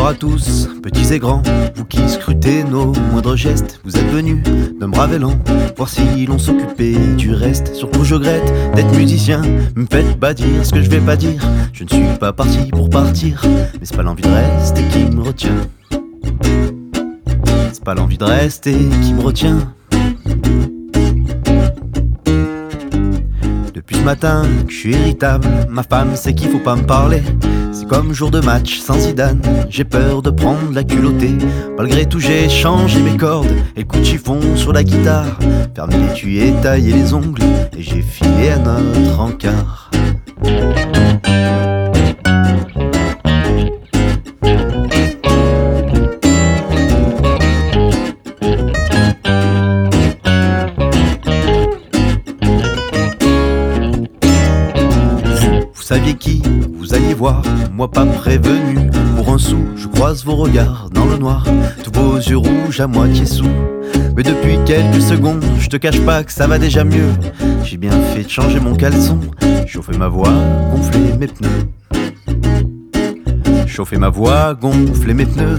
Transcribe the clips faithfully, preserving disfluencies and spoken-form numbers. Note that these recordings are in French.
Bonjour à tous, petits et grands, vous qui scrutez nos moindres gestes. Vous êtes venus d'un brave élan, voir si l'on s'occupait du reste. Surtout je regrette d'être musicien, me faites pas dire ce que je vais pas dire. Je ne suis pas parti pour partir, mais c'est pas l'envie de rester qui me retient. C'est pas l'envie de rester qui me retient. Depuis ce matin que je suis irritable, ma femme sait qu'il faut pas me parler. C'est comme jour de match sans Zidane, j'ai peur de prendre la culottée. Malgré tout j'ai changé mes cordes et le coup de chiffon sur la guitare. Fermé l'étui et taillé les ongles et j'ai filé à notre encart. Vous saviez qui vous alliez voir, moi pas prévenu. Pour un sou, je croise vos regards dans le noir, tous vos yeux rouges à moitié sous. Mais depuis quelques secondes, je te cache pas que ça va déjà mieux. J'ai bien fait de changer mon caleçon, chauffer ma voix, gonfler mes pneus. Chauffer ma voix, gonfler mes pneus.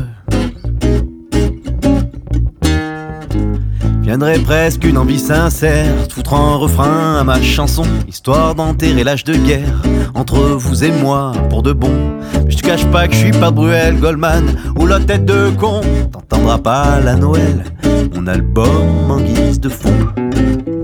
Viendrait presque une envie sincère de foutre un refrain à ma chanson, histoire d'enterrer l'âge de guerre entre vous et moi pour de bon. Mais je te cache pas que je suis pas Bruel, Goldman ou la tête de con. T'entendras pas la Noël, mon album en guise de fond.